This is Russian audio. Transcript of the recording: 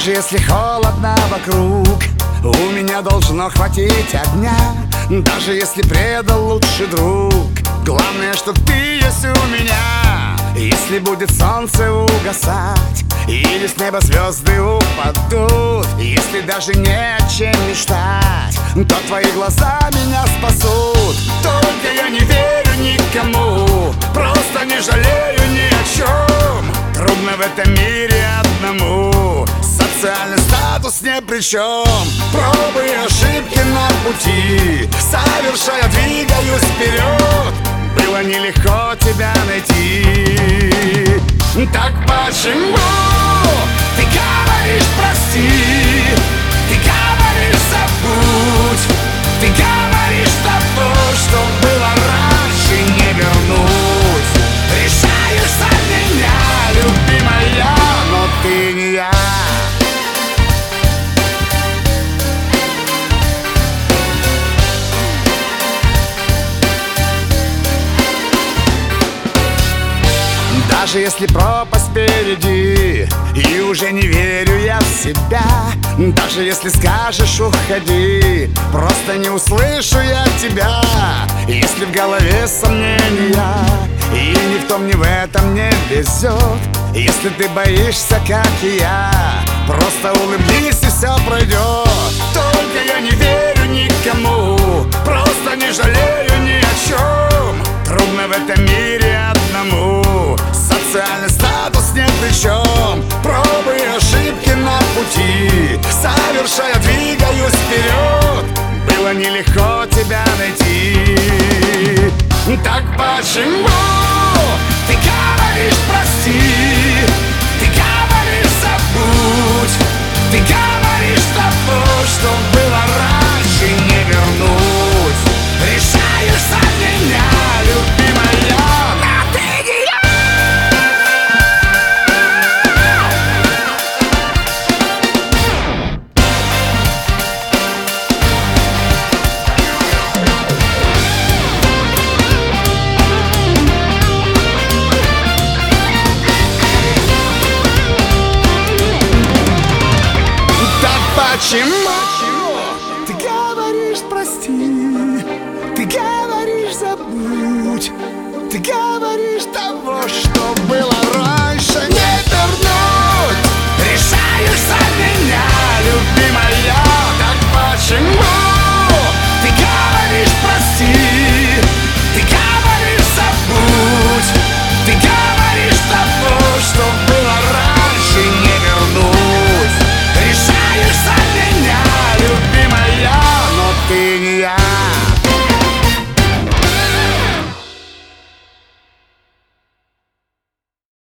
Даже если холодно вокруг, у меня должно хватить огня. Даже если предал лучший друг, главное, что ты есть у меня. Если будет солнце угасать или с неба звезды упадут, если даже не о чем мечтать, то твои глаза меня спасут. Только я не верю никому, просто не жалею ни о чем. Трудно в этом мире одному, социальный статус ни при чем. Пробы и ошибки на пути, совершая, двигаюсь вперед. Было нелегко тебя найти. Так почему ты говоришь прости, ты говоришь забудь, ты говоришь того, что было раньше, не вернуть. Решаешь за меня, любимая, но ты не я. Даже если пропасть впереди, и уже не верю я в себя, даже если скажешь уходи, просто не услышу я тебя. Если в голове сомнения, и ни в том, ни в этом не везет, если ты боишься, как и я, просто улыбнись и все пройдет. Только я не верю никому, просто не жалею ни о чем. Трудно в этом мире одному, социальный статус ни при чем. Пробы и ошибки на пути, совершая, двигаюсь вперед. Было нелегко тебя найти. Так почему ты говоришь прости, ты говоришь забудь, ты говоришь того, что было раньше, не вернуть. Решаешь за меня, любимая, а ты не я. Почему ты говоришь прости, ты говоришь забудь, ты говоришь того, что